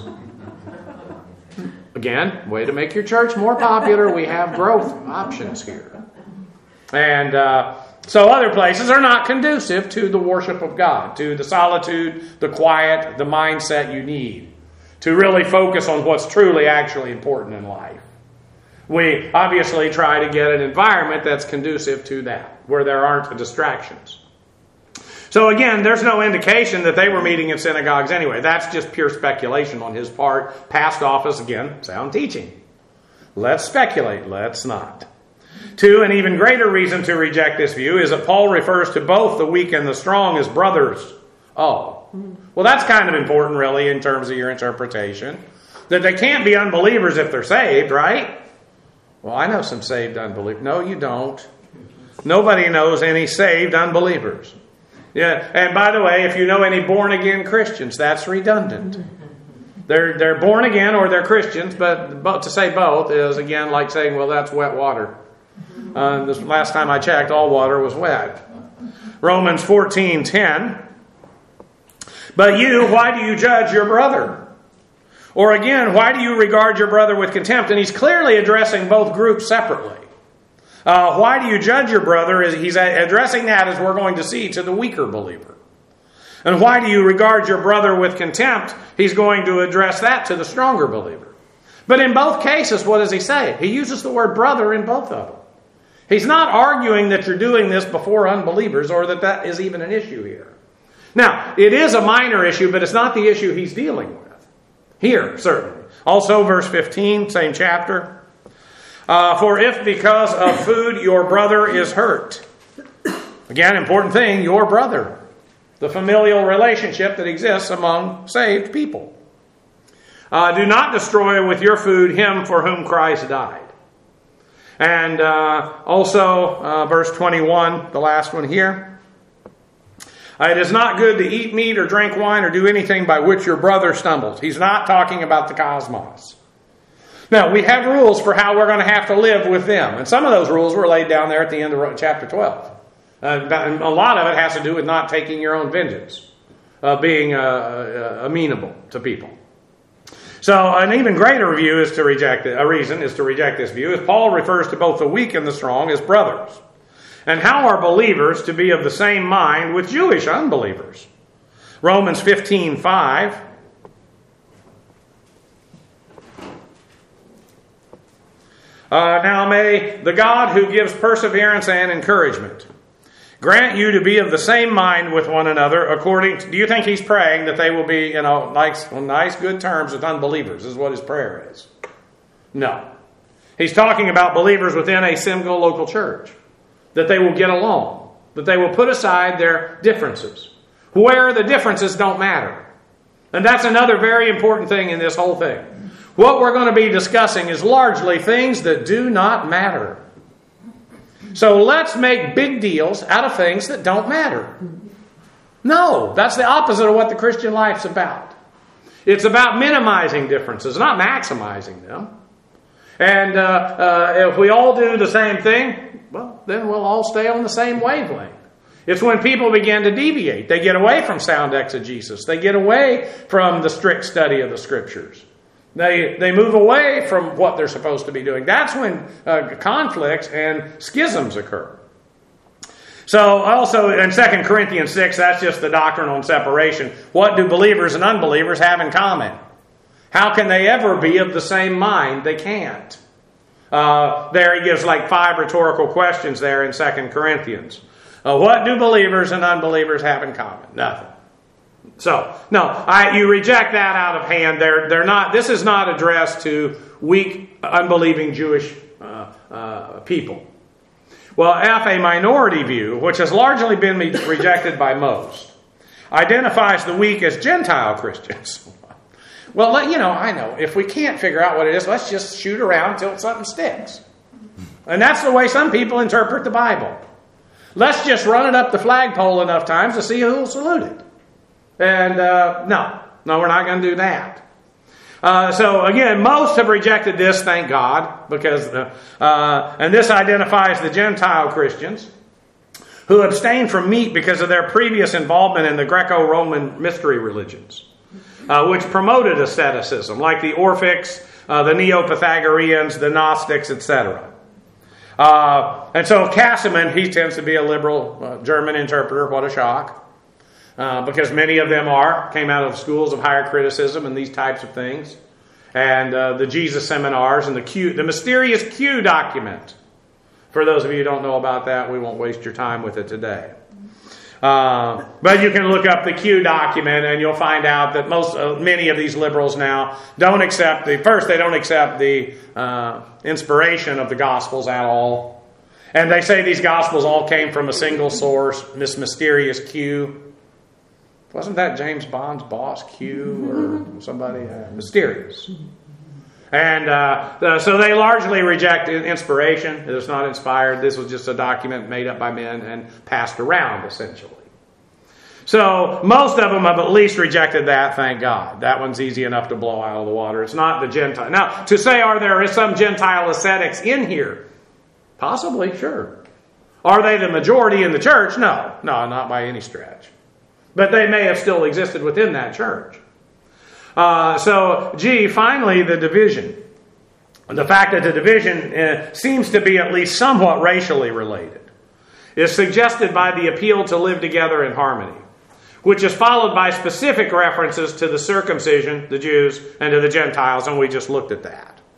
Speaker 1: Again, way to make your church more popular. We have growth options here. And uh, so other places are not conducive to the worship of God, to the solitude, the quiet, the mindset you need to really focus on what's truly actually important in life. We obviously try to get an environment that's conducive to that, where there aren't distractions. So again, there's no indication that they were meeting in synagogues anyway. That's just pure speculation on his part, passed off as, again, sound teaching. Let's speculate. Let's not. Two, an even greater reason to reject this view is that Paul refers to both the weak and the strong as brothers. Oh, well, that's kind of important, really, in terms of your interpretation. That they can't be unbelievers if they're saved, right? Well, I know some saved unbelievers. No, you don't. Nobody knows any saved unbelievers. Yeah, and by the way, if you know any born-again Christians, that's redundant. They're they're born again or they're Christians, but, but to say both is, again, like saying, well, that's wet water. Uh, this last time I checked, all water was wet. Romans fourteen ten. But you, why do you judge your brother? Or again, why do you regard your brother with contempt? And he's clearly addressing both groups separately. Uh, why do you judge your brother? He's addressing that, as we're going to see, to the weaker believer. And why do you regard your brother with contempt? He's going to address that to the stronger believer. But in both cases, what does he say? He uses the word brother in both of them. He's not arguing that you're doing this before unbelievers or that that is even an issue here. Now, it is a minor issue, but it's not the issue he's dealing with. Here, certainly. Also, verse fifteen, same chapter. Uh, For if because of food your brother is hurt. Again, important thing, your brother. The familial relationship that exists among saved people. Uh, do not destroy with your food him for whom Christ died. And uh, also, uh, verse twenty-one, the last one here. It is not good to eat meat or drink wine or do anything by which your brother stumbles. He's not talking about the cosmos. Now, we have rules for how we're going to have to live with them. And some of those rules were laid down there at the end of chapter twelve. Uh, a lot of it has to do with not taking your own vengeance, uh, being uh, uh, amenable to people. So an even greater view is to reject it, a reason is to reject this view, is Paul refers to both the weak and the strong as brothers. And how are believers to be of the same mind with Jewish unbelievers? Romans fifteen five. Uh, now may the God who gives perseverance and encouragement grant you to be of the same mind with one another according to, do you think he's praying that they will be, you know, nice, nice good terms with unbelievers? This is what his prayer is. No. He's talking about believers within a single local church. That they will get along. That they will put aside their differences. Where the differences don't matter. And that's another very important thing in this whole thing. What we're going to be discussing is largely things that do not matter. So let's make big deals out of things that don't matter. No, that's the opposite of what the Christian life's about. It's about minimizing differences, not maximizing them. And uh, uh, if we all do the same thing, well, then we'll all stay on the same wavelength. It's when people begin to deviate. They get away from sound exegesis. They get away from the strict study of the Scriptures. They they move away from what they're supposed to be doing. That's when uh, conflicts and schisms occur. So also in Second Corinthians six, that's just the doctrine on separation. What do believers and unbelievers have in common? How can they ever be of the same mind? They can't. Uh, there he gives like five rhetorical questions there in Second Corinthians. Uh, what do believers and unbelievers have in common? Nothing. So, no, I, you reject that out of hand. They're, they're not. This is not addressed to weak, unbelieving Jewish uh, uh, people. Well, F, a minority view, which has largely been rejected by most, identifies the weak as Gentile Christians. Well, you know, I know. If we can't figure out what it is, let's just shoot around until something sticks. And that's the way some people interpret the Bible. Let's just run it up the flagpole enough times to see who will salute it. And uh, no, no, we're not going to do that. Uh, so again, most have rejected this, thank God, because uh, uh, and this identifies the Gentile Christians who abstain from meat because of their previous involvement in the Greco-Roman mystery religions, uh, which promoted asceticism, like the Orphics, uh, the Neo-Pythagoreans, the Gnostics, et cetera. Uh, and so Cassiman, he tends to be a liberal uh, German interpreter. What a shock. Uh, because many of them are, came out of schools of higher criticism and these types of things. And uh, the Jesus seminars and the Q, the mysterious Q document. For those of you who don't know about that, we won't waste your time with it today. Uh, but you can look up the Q document and you'll find out that most, uh, many of these liberals now don't accept the, first they don't accept the uh, inspiration of the Gospels at all. And they say these Gospels all came from a single source, this mysterious Q. Wasn't that James Bond's boss, Q, or somebody? Uh, mysterious. And uh, uh, so they largely reject inspiration. It was not inspired. This was just a document made up by men and passed around, essentially. So most of them have at least rejected that, thank God. That one's easy enough to blow out of the water. It's not the Gentile. Now, to say, are there some Gentile ascetics in here? Possibly, sure. Are they the majority in the church? No. No, not by any stretch. But they may have still existed within that church. Uh, so, G, finally, the division. The fact that the division uh, seems to be at least somewhat racially related is suggested by the appeal to live together in harmony, which is followed by specific references to the circumcision, the Jews, and to the Gentiles, and we just looked at that.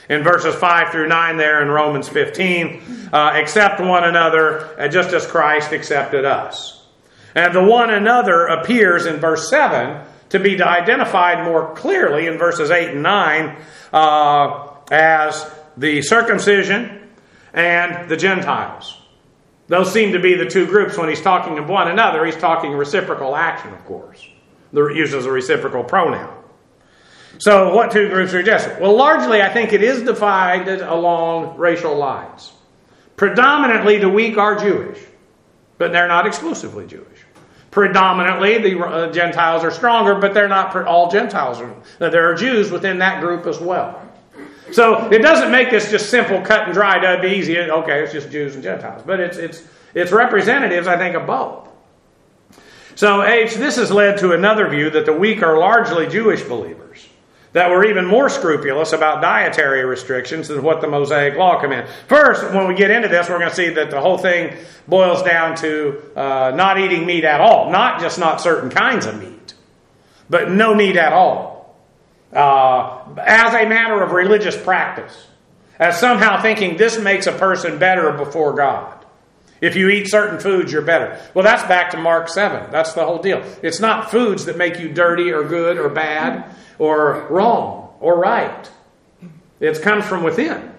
Speaker 1: in verses five through nine there in Romans fifteen, uh, accept one another uh, just as Christ accepted us. And the one another appears in verse seven to be identified more clearly in verses eight and nine uh, as the circumcision and the Gentiles. Those seem to be the two groups when he's talking of one another. He's talking reciprocal action, of course. He uses a reciprocal pronoun. So what two groups are addressed? Well, largely I think it is divided along racial lines. Predominantly the weak are Jewish, but they're not exclusively Jewish. Predominantly the uh, Gentiles are stronger, but they're not all Gentiles. There are Jews within that group as well. So it doesn't make this just simple, cut and dry, that'd be easy. Okay, it's just Jews and Gentiles. But it's it's it's representatives, I think, of both. So H, this has led to another view that the weak are largely Jewish believers that were even more scrupulous about dietary restrictions than what the Mosaic Law commanded. First, when we get into this, we're going to see that the whole thing boils down to uh, not eating meat at all. Not just not certain kinds of meat, but no meat at all. Uh, as a matter of religious practice, as somehow thinking this makes a person better before God. If you eat certain foods, you're better. Well, that's back to Mark seven. That's the whole deal. It's not foods that make you dirty or good or bad or wrong or right. It comes from within.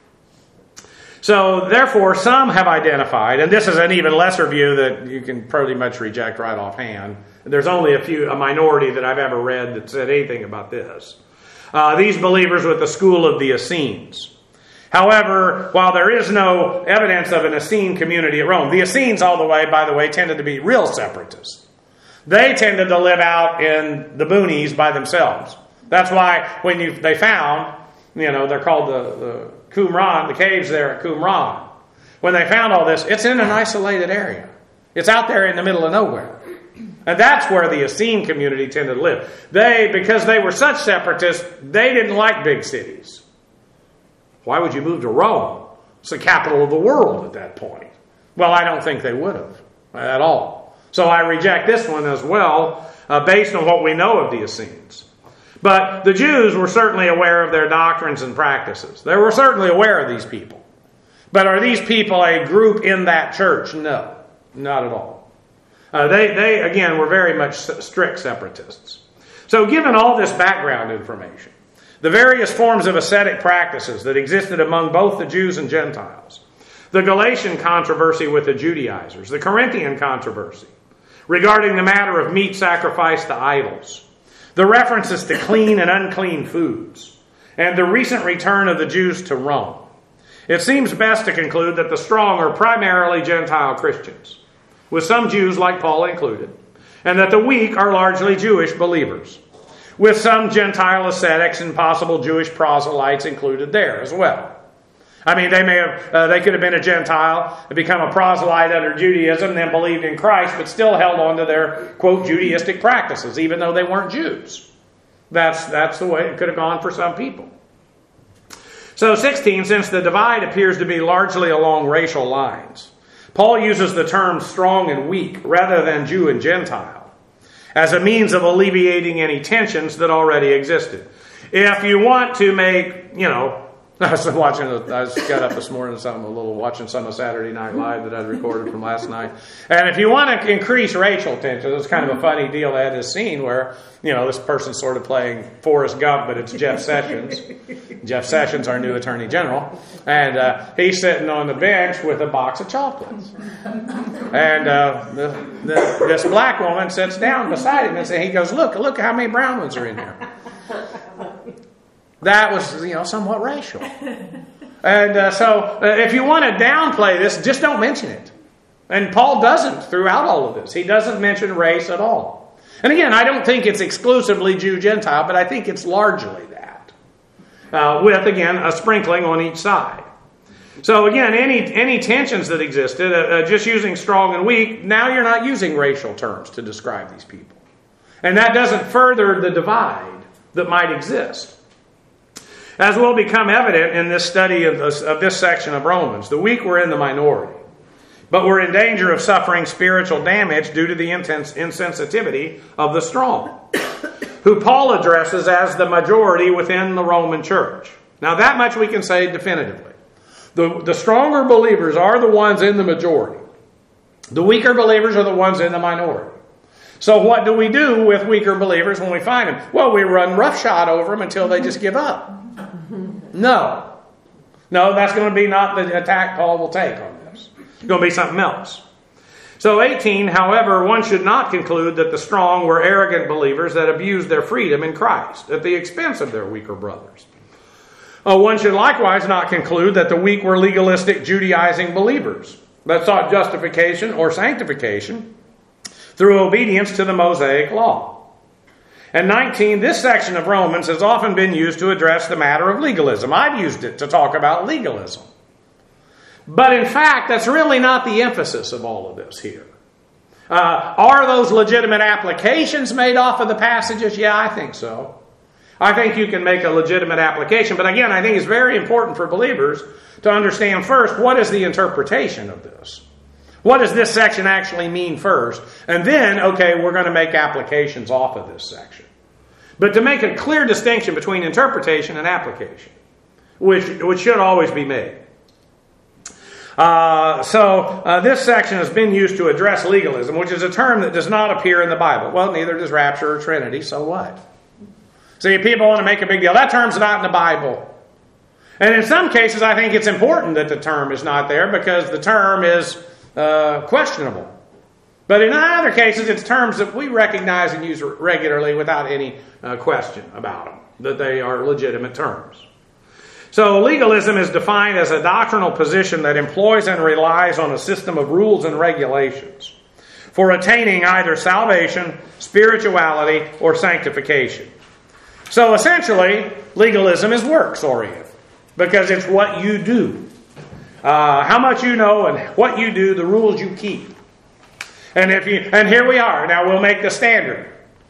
Speaker 1: So, therefore, some have identified, and this is an even lesser view that you can pretty much reject right offhand. There's only a few, a minority that I've ever read that said anything about this. Uh, these believers with the school of the Essenes. However, while there is no evidence of an Essene community at Rome, the Essenes, all the way, by the way, tended to be real separatists. They tended to live out in the boonies by themselves. That's why when you, they found, you know, they're called the, the Qumran, the caves there at Qumran. When they found all this, it's in an isolated area. It's out there in the middle of nowhere. And that's where the Essene community tended to live. They, because they were such separatists, they didn't like big cities. Why would you move to Rome? It's the capital of the world at that point. Well, I don't think they would have at all. So I reject this one as well, uh, based on what we know of the Essenes. But the Jews were certainly aware of their doctrines and practices. They were certainly aware of these people. But are these people a group in that church? No, not at all. Uh, they, they, again, were very much strict separatists. So given all this background information, the various forms of ascetic practices that existed among both the Jews and Gentiles, the Galatian controversy with the Judaizers, the Corinthian controversy regarding the matter of meat sacrificed to idols, the references to clean and unclean foods, and the recent return of the Jews to Rome, it seems best to conclude that the strong are primarily Gentile Christians, with some Jews like Paul included, and that the weak are largely Jewish believers, with some Gentile ascetics and possible Jewish proselytes included there as well. I mean, they may have, uh, they could have been a Gentile and become a proselyte under Judaism and then believed in Christ, but still held on to their, quote, Judaistic practices, even though they weren't Jews. That's, that's the way it could have gone for some people. So sixteen, since the divide appears to be largely along racial lines, Paul uses the terms strong and weak rather than Jew and Gentile as a means of alleviating any tensions that already existed. If you want to make, you know, I was watching, I just got up this morning, something a little, watching some of Saturday Night Live that I'd recorded from last night. And if you want to increase racial tension, it's kind of a funny deal. They had this scene where, you know, this person's sort of playing Forrest Gump, but it's Jeff Sessions. Jeff Sessions, our new Attorney General. And uh, he's sitting on the bench with a box of chocolates. And uh, the, the, this black woman sits down beside him and says, he goes, look, look how many brown ones are in here. That was, you know, somewhat racial. And uh, so uh, if you want to downplay this, just don't mention it. And Paul doesn't throughout all of this. He doesn't mention race at all. And again, I don't think it's exclusively Jew-Gentile, but I think it's largely that. Uh, with, again, a sprinkling on each side. So again, any any tensions that existed, uh, uh, just using strong and weak, now you're not using racial terms to describe these people. And that doesn't further the divide that might exist. As will become evident in this study of this, of this section of Romans, the weak were in the minority, but were in danger of suffering spiritual damage due to the intense insensitivity of the strong, who Paul addresses as the majority within the Roman church. Now that much we can say definitively. The, the stronger believers are the ones in the majority. The weaker believers are the ones in the minority. So what do we do with weaker believers when we find them? Well, we run roughshod over them until they just give up. No. No, that's going to be not the attack Paul will take on this. It's going to be something else. So eighteen, however, one should not conclude that the strong were arrogant believers that abused their freedom in Christ at the expense of their weaker brothers. Uh, one should likewise not conclude that the weak were legalistic Judaizing believers that sought justification or sanctification through obedience to the Mosaic law. And nineteen, this section of Romans has often been used to address the matter of legalism. I've used it to talk about legalism. But in fact, that's really not the emphasis of all of this here. Uh, are those legitimate applications made off of the passages? Yeah, I think so. I think you can make a legitimate application. But again, I think it's very important for believers to understand first, what is the interpretation of this? What does this section actually mean first? And then, okay, we're going to make applications off of this section. But to make a clear distinction between interpretation and application, which, which should always be made. Uh, so, uh, this section has been used to address legalism, which is a term that does not appear in the Bible. Well, neither does rapture or Trinity, so what? See, people want to make a big deal. That term's not in the Bible. And in some cases, I think it's important that the term is not there because the term is uh, questionable. But in other cases, it's terms that we recognize and use regularly without any uh, question about them, that they are legitimate terms. So legalism is defined as a doctrinal position that employs and relies on a system of rules and regulations for attaining either salvation, spirituality, or sanctification. So essentially, legalism is works-oriented because it's what you do. Uh, how much you know and what you do, the rules you keep. And if you, and here we are. Now we'll make the standard.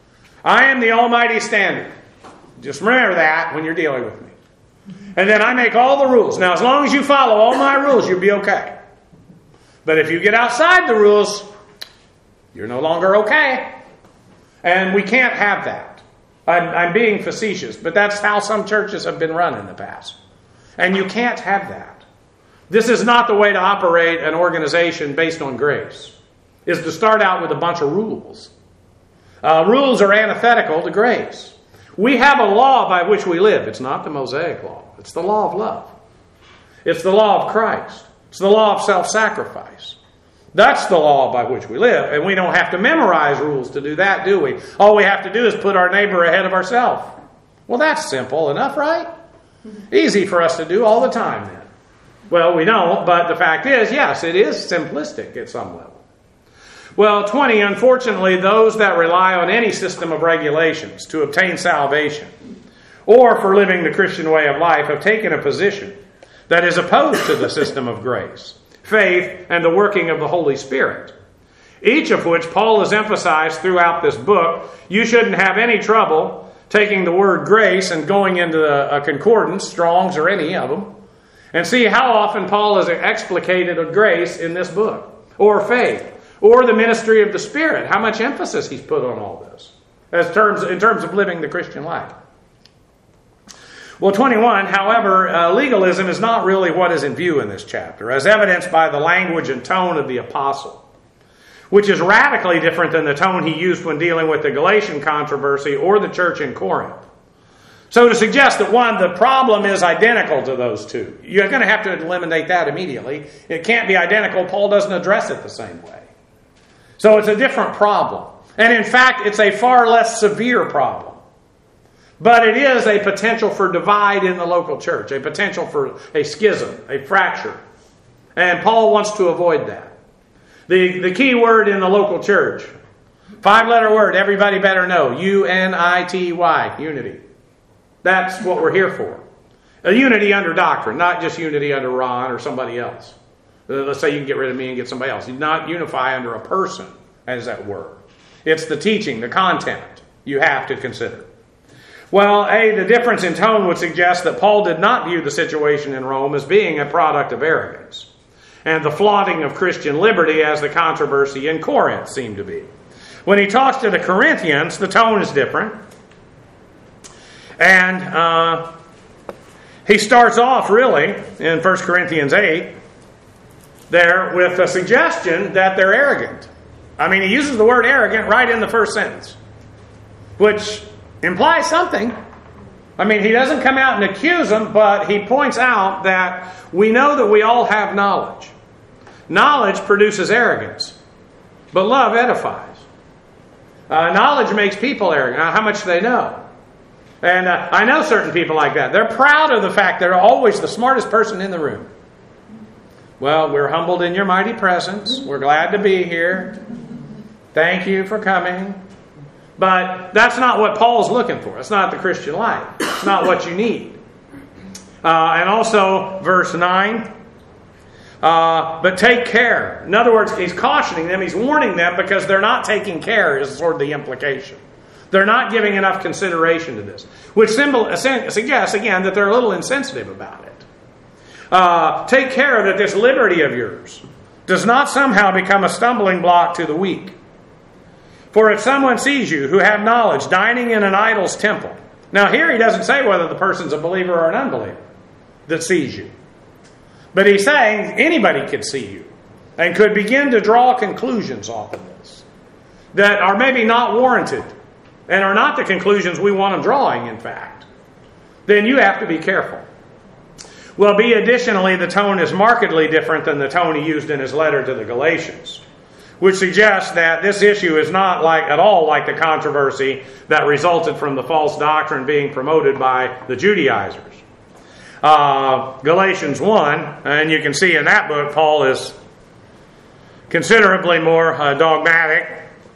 Speaker 1: I am the almighty standard. Just remember that when you're dealing with me. And then I make all the rules. Now as long as you follow all my rules, you'll be okay. But if you get outside the rules, you're no longer okay. And we can't have that. I'm, I'm being facetious, but that's how some churches have been run in the past. And you can't have that. This is not the way to operate an organization based on grace, is to start out with a bunch of rules. Uh, rules are antithetical to grace. We have a law by which we live. It's not the Mosaic law. It's the law of love. It's the law of Christ. It's the law of self-sacrifice. That's the law by which we live. And we don't have to memorize rules to do that, do we? All we have to do is put our neighbor ahead of ourselves. Well, that's simple enough, right? Easy for us to do all the time then. Well, we don't, but the fact is, yes, it is simplistic at some level. Well, twenty, unfortunately, those that rely on any system of regulations to obtain salvation or for living the Christian way of life have taken a position that is opposed to the system of grace, faith, and the working of the Holy Spirit, each of which Paul has emphasized throughout this book. You shouldn't have any trouble taking the word grace and going into a concordance, Strong's or any of them, and see how often Paul has explicated of grace in this book, or faith, or the ministry of the Spirit, how much emphasis he's put on all this as terms, in terms of living the Christian life. Well, twenty-one, however, uh, legalism is not really what is in view in this chapter, as evidenced by the language and tone of the apostle, which is radically different than the tone he used when dealing with the Galatian controversy or the church in Corinth. So to suggest that, one, the problem is identical to those two, you're going to have to eliminate that immediately. It can't be identical. Paul doesn't address it the same way. So it's a different problem. And in fact, it's a far less severe problem. But it is a potential for divide in the local church, a potential for a schism, a fracture. And Paul wants to avoid that. The, the key word in the local church, five-letter word, everybody better know, U N I T Y, unity. That's what we're here for. A unity under doctrine, not just unity under Ron or somebody else. Let's say you can get rid of me and get somebody else. You not unify under a person, as that were. It's the teaching, the content you have to consider. Well, A, the difference in tone would suggest that Paul did not view the situation in Rome as being a product of arrogance, and the flaunting of Christian liberty as the controversy in Corinth seemed to be. When he talks to the Corinthians, the tone is different. And uh, he starts off really in First Corinthians eight there with a suggestion that they're arrogant. I mean, he uses the word arrogant right in the first sentence, which implies something. I mean, he doesn't come out and accuse them, but he points out that we know that we all have knowledge. Knowledge produces arrogance, but love edifies. Uh, knowledge makes people arrogant. Now, how much do they know? And uh, I know certain people like that. They're proud of the fact they're always the smartest person in the room. Well, we're humbled in your mighty presence. We're glad to be here. Thank you for coming. But that's not what Paul's looking for. It's not the Christian life. It's not what you need. Uh, and also, verse nine. Uh, but take care. In other words, he's cautioning them. He's warning them because they're not taking care is sort of the implication. They're not giving enough consideration to this. Which symbol, suggests, again, that they're a little insensitive about it. Uh, take care that this liberty of yours does not somehow become a stumbling block to the weak. For if someone sees you who have knowledge dining in an idol's temple. Now here he doesn't say whether the person's a believer or an unbeliever that sees you. But he's saying anybody could see you and could begin to draw conclusions off of this that are maybe not warranted and are not the conclusions we want them drawing, in fact. Then you have to be careful. Well, B, additionally, the tone is markedly different than the tone he used in his letter to the Galatians, which suggests that this issue is not like at all like the controversy that resulted from the false doctrine being promoted by the Judaizers. Uh, Galatians one, and you can see in that book, Paul is considerably more uh, dogmatic,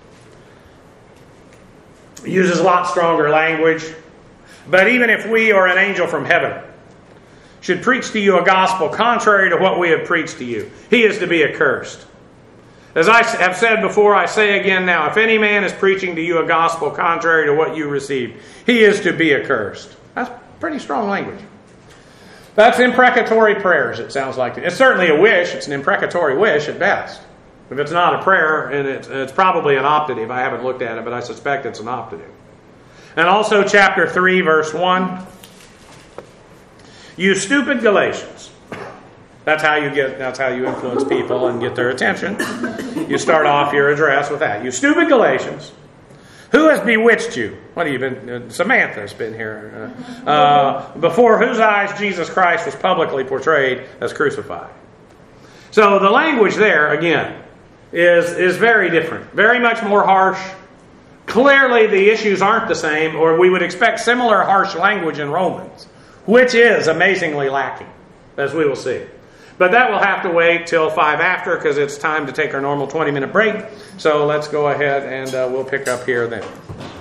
Speaker 1: uses a lot stronger language. But even if we or an angel from heaven should preach to you a gospel contrary to what we have preached to you, he is to be accursed. As I have said before, I say again now, if any man is preaching to you a gospel contrary to what you received, he is to be accursed. That's pretty strong language. That's imprecatory prayers, it sounds like. It's certainly a wish. It's an imprecatory wish at best. If it's not a prayer, and it's, it's probably an optative. I haven't looked at it, but I suspect it's an optative. And also chapter three, verse one. You stupid Galatians. That's how you get. That's how you influence people and get their attention. You start off your address with that. You stupid Galatians. Who has bewitched you? What have you been? Uh, Samantha's been here. Uh, uh, before whose eyes Jesus Christ was publicly portrayed as crucified. So the language there, again, is, is very different. Very much more harsh. Clearly the issues aren't the same, or we would expect similar harsh language in Romans, which is amazingly lacking, as we will see. But that will have to wait till five after, because it's time to take our normal twenty minute break. So let's go ahead and uh, we'll pick up here then.